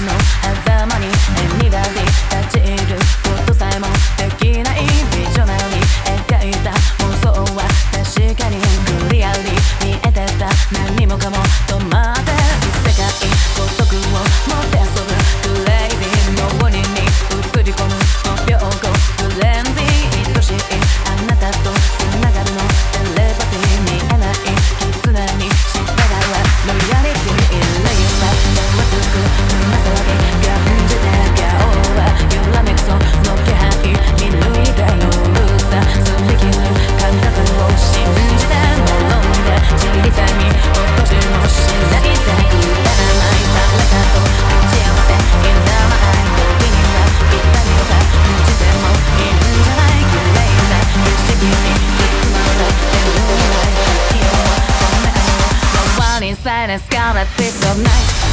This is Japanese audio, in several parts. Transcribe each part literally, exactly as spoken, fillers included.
の狭間ににだり立ち入ることさえもできないビジョナリー描いた妄想は確かにクリアに見えてた何もかも止まってる世界孤独をもてあそぶクレイジーの森に映り込むごびょうごフレンズ愛しいあなたと繋がるのテレパシー見えない絆に従うロイヤリティイレギュラーざわつく胸騒ぎ感じて顔は揺らめくその気配見抜いた夜さすり切る感覚を信じて転んで小さに落としもしないでくだらない誰かと打ち合わせいざまない時にはぴったりと感じてもいいんじゃない綺麗な景色に包まれてる月夜そんな顔の One inside a scarlet piece of night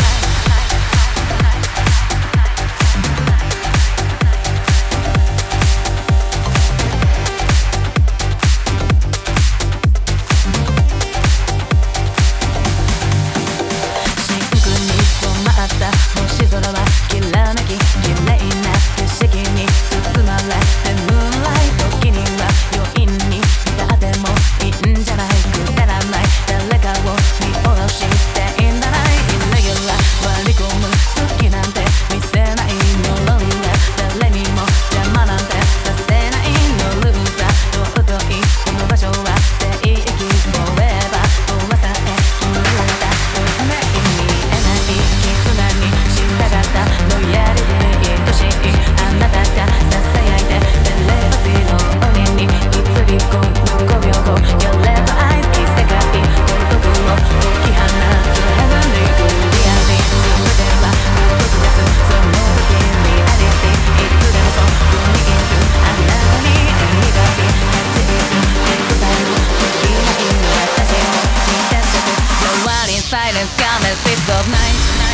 星空はきらめき綺麗な景色に包まれてムーンライト時には余韻に浸ってもいいんじゃないくだらない誰かを見下ろしていいんだないイレギュラー割り込む好きなんて見せないの論で誰にも邪魔なんてさせないのルーザー尊いこの場所は聖域 Forever 遠さへ触れられた運命に見えない絆にロイヤリティ愛しいあなたが囁いてテレパシーの鬼に映り込むごびょうごやれば愛異世界孤独を解き放つヘブンリークリアリティ全ては孤独ですその時リアリティいつでもそこにいるあなたに笑顔に立ち入るエグザイル時ない私を満たしてく No one in silence come a piece of night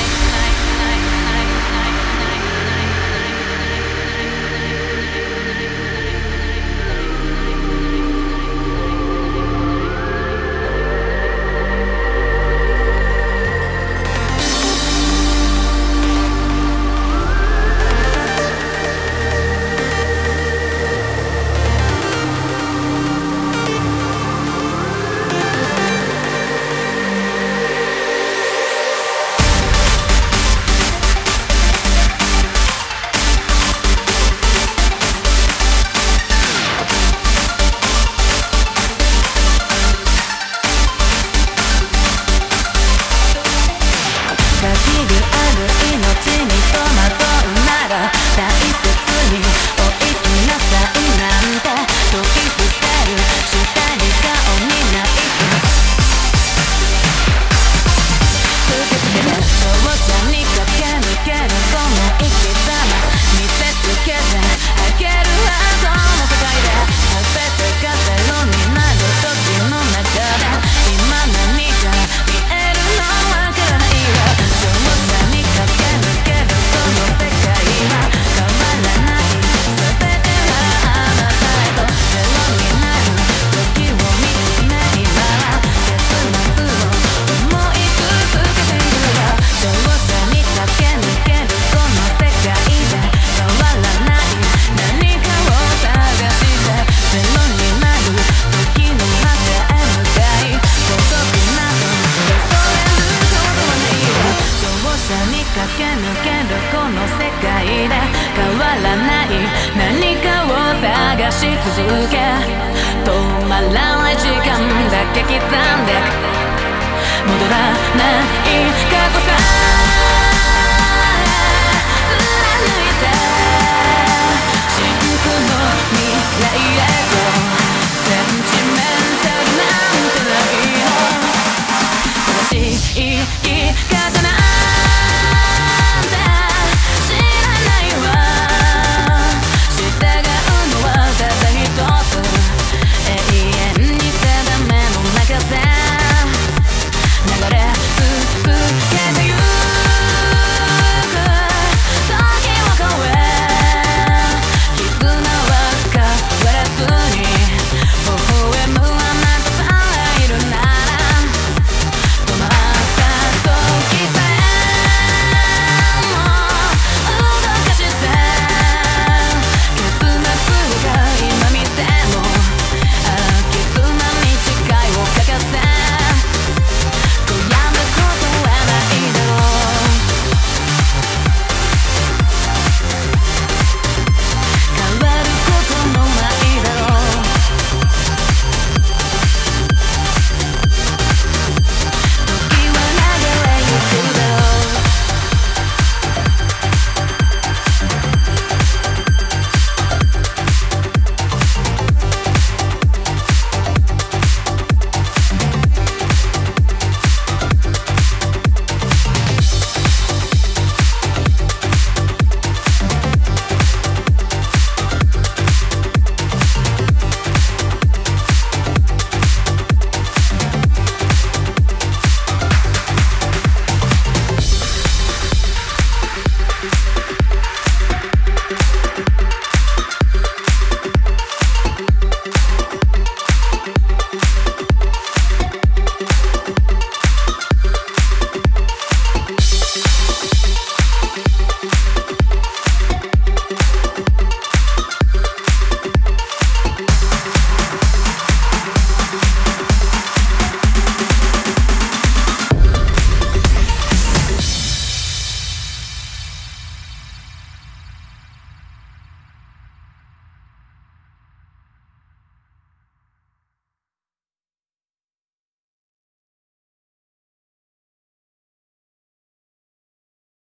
何かを探し続け止まらない時間だけ刻んで戻らない